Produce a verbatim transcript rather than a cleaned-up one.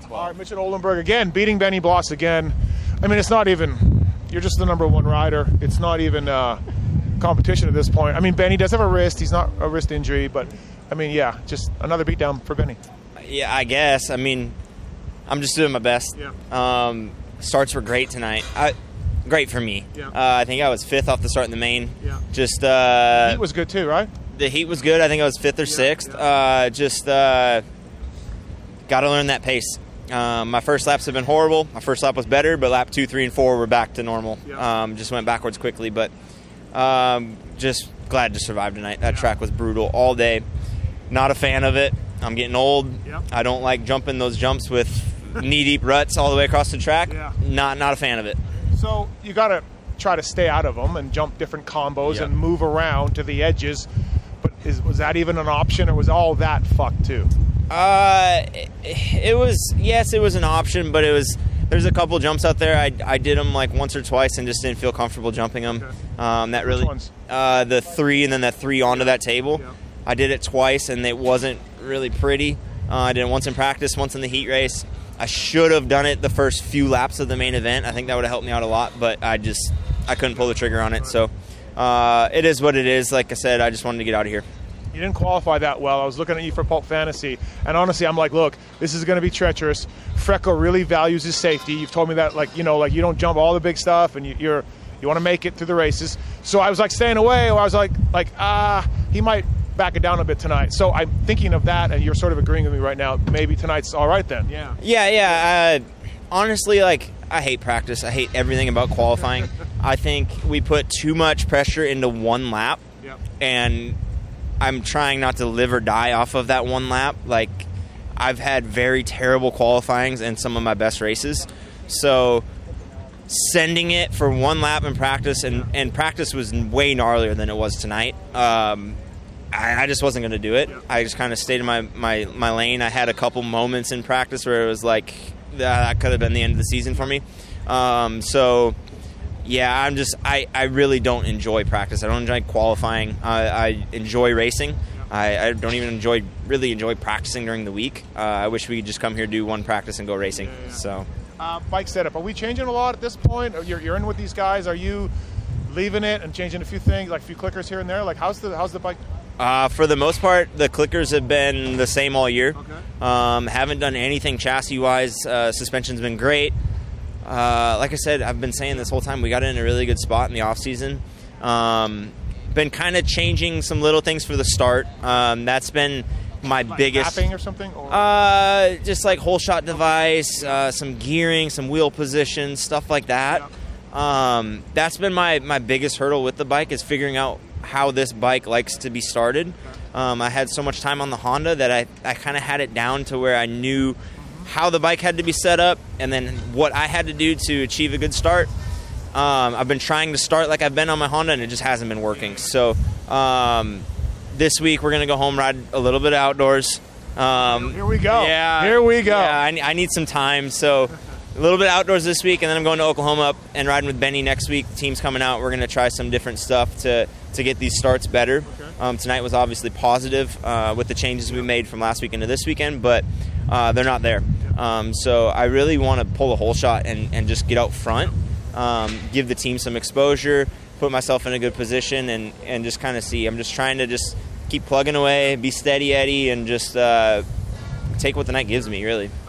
twelve. All right, Mitchell Olenberg again, beating Benny Bloss again. I mean, it's not even, you're just the number one rider. It's not even uh, competition at this point. I mean, Benny does have a wrist. He's not a wrist injury, but, I mean, yeah, just another beatdown for Benny. Yeah, I guess. I mean, I'm just doing my best. Yeah. Um, starts were great tonight. I, great for me. Yeah. Uh, I think I was fifth off the start in the main. Yeah. Just uh, Heat was good too, right? the heat was good. I think I was fifth or Yeah, sixth. yeah. Uh, just uh, got to learn that pace. Um, my first laps have been horrible. My first lap was better, but lap two, three, and four were back to normal. Yeah. Um, just went backwards quickly, but um, just glad to survive tonight. That Yeah. track was brutal all day. Not a fan of it. I'm getting old. Yep. I don't like jumping those jumps with knee-deep ruts all the way across the track. Yeah. Not not a fan of it. So you got to try to stay out of them and jump different combos Yeah. and move around to the edges. But is, was that even an option, or was all that fucked too? Uh, it, it was, yes, it was an option, but it was, there's a couple jumps out there. I, I did them like once or twice and just didn't feel comfortable jumping them. Okay. Um, that Which really, ones? uh, the three and then that three onto that table. Yeah. I did it twice and it wasn't really pretty. Uh, I did it once in practice, once in the heat race. I should have done it the first few laps of the main event. I think that would have helped me out a lot, but I just, I couldn't pull the trigger on it. So, uh, it is what it is. Like I said, I just wanted to get out of here. You didn't qualify that well. I was looking at you for Pulp Fantasy, and honestly, I'm like, look, this is going to be treacherous. Freckle really values his safety. You've told me that, like, you know, like you don't jump all the big stuff, and you, you're you want to make it through the races. So I was like staying away, or I was like, like ah, he might back it down a bit tonight. So I'm thinking of that, and you're sort of agreeing with me right now. Maybe tonight's all right then. Yeah. Yeah, yeah. Uh, honestly, like, I hate practice. I hate everything about qualifying. I think we put too much pressure into one lap, Yep. and I'm trying not to live or die off of that one lap. Like, I've had very terrible qualifyings in some of my best races. So sending it for one lap in practice, and, and practice was way gnarlier than it was tonight. Um, I, I just wasn't going to do it. I just kind of stayed in my, my, my lane. I had a couple moments in practice where it was like, that could have been the end of the season for me. Um, so... Yeah, I'm just, I, I really don't enjoy practice. I don't enjoy qualifying. I, I enjoy racing. I, I don't even enjoy, really enjoy practicing during the week. Uh, I wish we could just come here, do one practice, and go racing. Yeah, yeah. So, Uh, bike setup. Are we changing a lot at this point? Or You're, you're in with these guys. Are you leaving it and changing a few things, like a few clickers here and there? Like, how's the how's the bike? uh, for the most part, the clickers have been the same all year. Okay. Um, haven't done anything chassis-wise. Uh, suspension's been great. Uh, like I said, I've been saying this whole time, we got in a really good spot in the off-season. Um, been kind of changing some little things for the start. Um, that's been my Like biggest... mapping or something? Or? Uh, just like whole shot device, uh, some gearing, some wheel position, stuff like that. Um, that's been my, my biggest hurdle with the bike, is figuring out how this bike likes to be started. Um, I had so much time on the Honda that I, I kind of had it down to where I knew how the bike had to be set up and then what I had to do to achieve a good start. Um, I've been trying to start like I've been on my Honda, and it just hasn't been working. So um, this week we're going to go home, ride a little bit outdoors. Um, Here we go. Yeah. Here we go. Yeah, I, I need some time. So a little bit outdoors this week, and then I'm going to Oklahoma and riding with Benny next week. The team's coming out. We're going to try some different stuff to, to get these starts better. Okay. Um, tonight was obviously positive uh, with the changes we made from last week into this weekend, but uh, they're not there. Um, so I really want to pull a whole shot and, and just get out front, um, give the team some exposure, put myself in a good position, and, and just kind of see. I'm just trying to just keep plugging away, be steady Eddie, and just uh, take what the night gives me, really.